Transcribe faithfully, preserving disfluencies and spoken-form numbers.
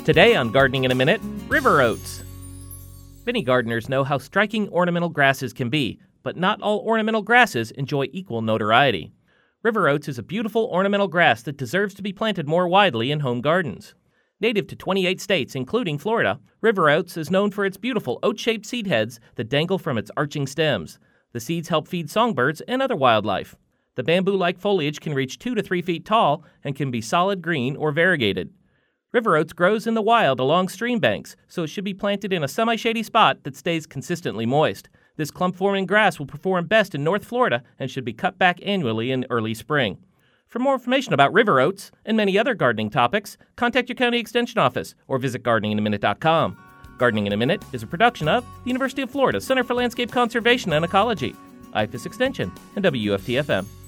Today on Gardening in a Minute, river oats. Many gardeners know how striking ornamental grasses can be, but not all ornamental grasses enjoy equal notoriety. River oats is a beautiful ornamental grass that deserves to be planted more widely in home gardens. Native to twenty-eight states, including Florida, river oats is known for its beautiful oat-shaped seed heads that dangle from its arching stems. The seeds help feed songbirds and other wildlife. The bamboo-like foliage can reach two to three feet tall and can be solid green or variegated. River oats grows in the wild along stream banks, so it should be planted in a semi-shady spot that stays consistently moist. This clump-forming grass will perform best in North Florida and should be cut back annually in early spring. For more information about river oats and many other gardening topics, contact your county extension office or visit gardening in a minute dot com. Gardening in a Minute is a production of the University of Florida Center for Landscape Conservation and Ecology, I F A S Extension, and W U F T F M.